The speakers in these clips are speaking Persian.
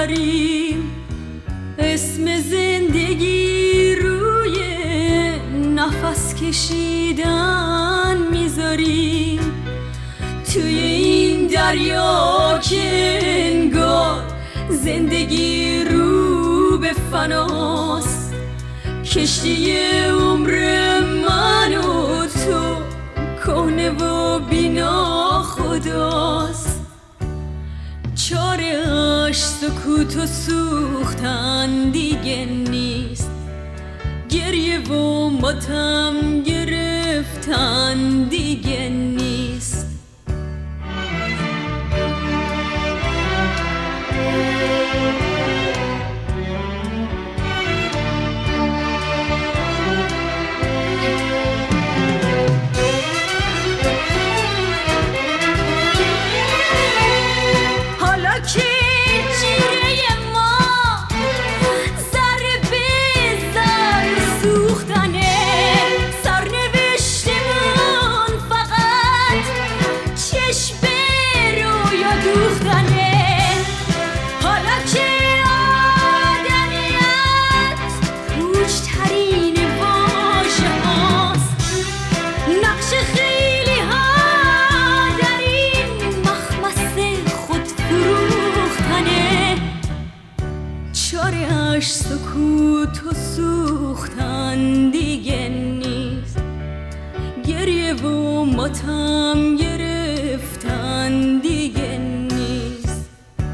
میذاریم، اسم زندگی روی نفس کشیدن میذاریم. توی این دریا که انگار زندگی رو به فناست، کشتی عمر من و تو کهنه و بینا خداست. چاره‌اش سکوت و سوختن دیگه نیست، گریه و ماتم گرفتن دیگه نیست. سکوت و سوختن دیگه نیست، گریه و ماتم گرفتن دیگه نیست.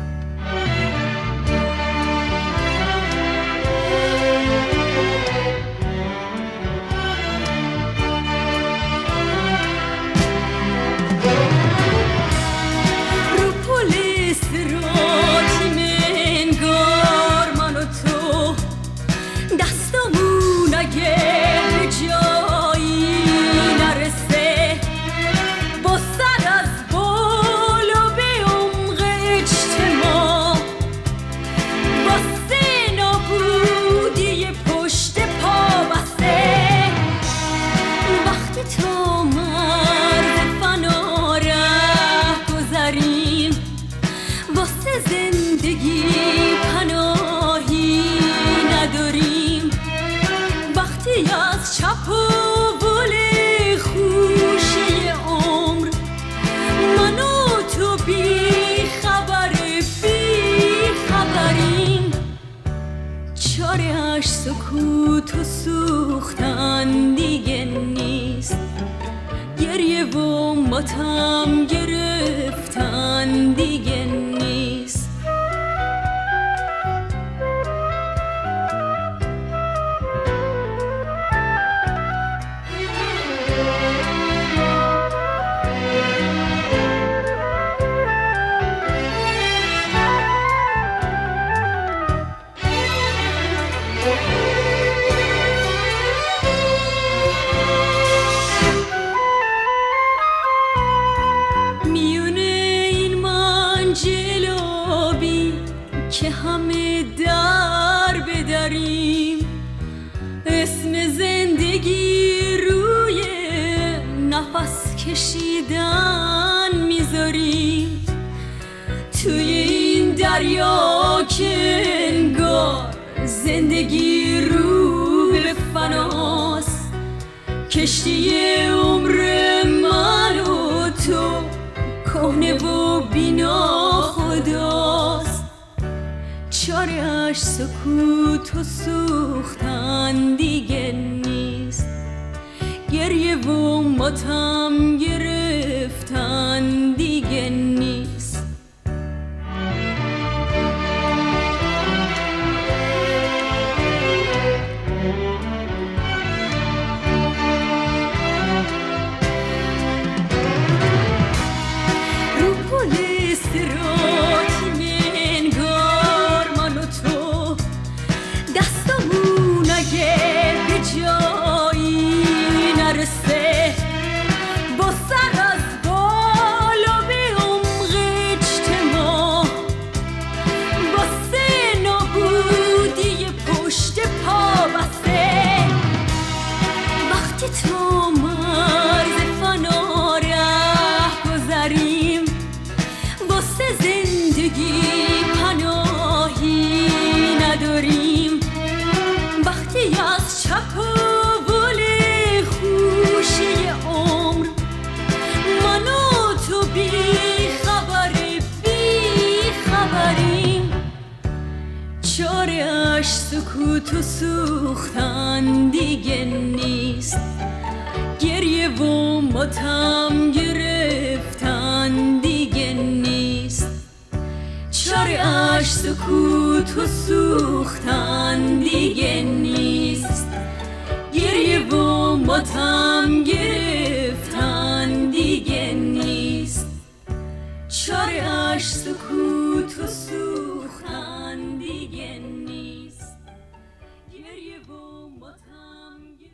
رو پلیس راتی منگار من و تو دستمون اگه به جایی نرسه، با سر از بالا به عمق اجتماع، واسه نابودی پشت پا بسته، وقتی تا مرز فنا ره گذریم، واسه زندگی پناهی نداریم، وقتی از چپ و بل خوشی عمر من و تو بی خبریم. چاره‌اش سکوت و سوختن دیگه نیست، گریه و ماتم گرفتن دیگه نیست. که همه در بدریم، اسم زندگی روی نفس کشیدن میذاریم. توی این دریا که انگار زندگی رو به فناست، کشتی عمر من و تو کهنه و بینا خداست. چاره‌اش سکوت و سوختن دیگه نیست، گریه و ماتم گرفتن دیگه نیست. رو پلیس راتی منگار من و تو دستمون اگه به جایی نرسه، با سر از بالا سکوت و سوختن دیگه نیست، گریه و ماتم گرفتن دیگه نیست. چاره‌اش سکوت و سوختن دیگه نیست، گریه و ماتم گرفتن دیگه نیست. چاره‌اش سکوت و سوختن دیگه نیست، گریه و ماتم